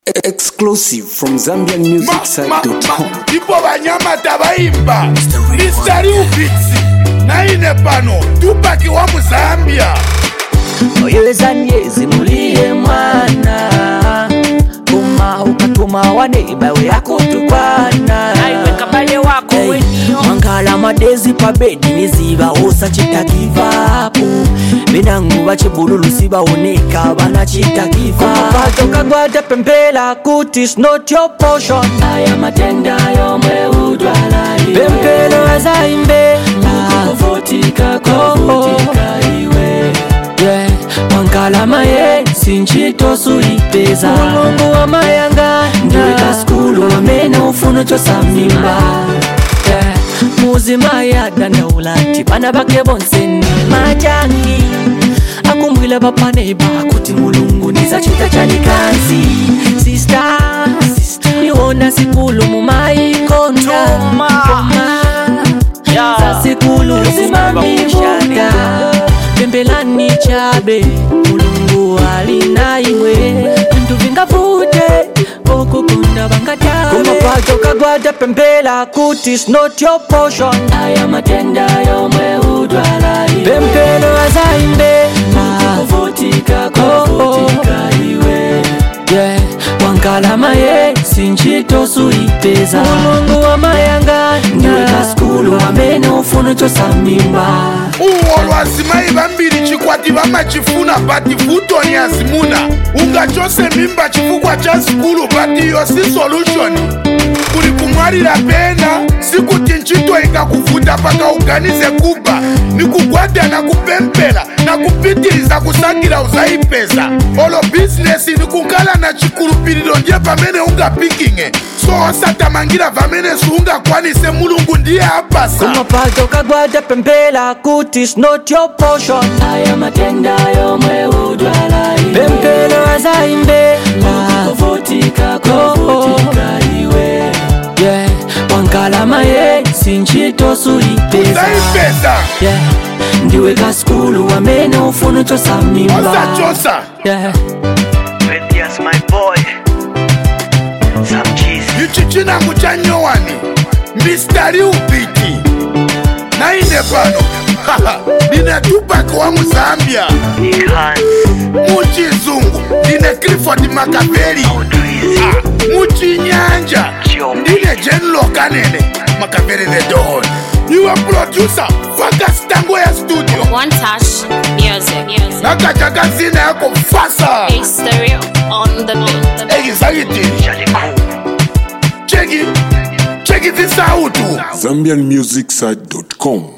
Exclusive from ZambianMusicSite.com. Ipo banyama tabaimba Mr. Ubitsi Naine pano Tupaki wa Muzambia Oyeza nyezi mulie mwana Kuma ukatuma waneiba we yako tukwana Aiweka bale wako wenio Mangala madezi pa bedi niziba osa chita give up Minangu bache bululu siba oneka bana chita give up Kumapato kagwada pempela kutis not your portion Aya matenda yomwe udwala iwe Pempelo azaimbe Kukovotika iwe Yeah, Mangala maye sinchito suipeza Mulungu wa mayanga Ndiweka skulu wa mena ufuno chosa mimba Yeah, muzima ya danda ulati Pana bake bonseni majangi Akumbwile bapaneba Kuti mulungu niza chita chani kanzi Sister Niwona sikulu mumai konda Sa sikulu zimamishaka Pembelani chabe mulungu alina iwe Ndu vingavute Oko kunda bangata Kumapato kagwada pembela Kutis not your portion Aya matenda yomwe udwala iwe Pempelo azaimbe Kukovotika iwe Yeah, Wankala maye sinchito suipeza Mulungu wa mayanga Ndiweka skulu wa mene ufuno chosa mimba Uolwazimai bambiri chikwati bama chifuna Bati futoni azimuna Unga chose mimba chifukwa cha skulu Bati yosi solution Kuli kumwalila pena Siku tinchito inga kufuta paka uganize kuba Ni kugwada na kupempela Na kupitiliza kusangira uzaipeza Olo business ni kukala na chikulupililo Ndiye pamene unga pikinge So osatamangira vamene suunga kwani se mulungu ndiye apasa Kumapato kagwada pempela Kutis not your portion Aya matenda yomwe udwala iwe Pempelo azaimbe Kukovotika iwe Yeah, Wankala maye sinchito suipeza Uzaipeza Yeah, ndiweka skulu wa mene ufuno chosa mimba Osa chosa Yeah Yes, my boy. Some cheese. Ichichina kuchanyo wani Mr. Ubiti Naine pano Nine Tupac wa Muzambia Nick Hans. Muchizungu Nine Clifford Makaveli Muchi Nyanja Nine Jenlo Kanene Makaveli the Don Niwe producer Focus Tango ya studio One touch music Nakachaka zina yako fasa A stereo on the beat Exactly Check it this out ZambianMusicSite.com.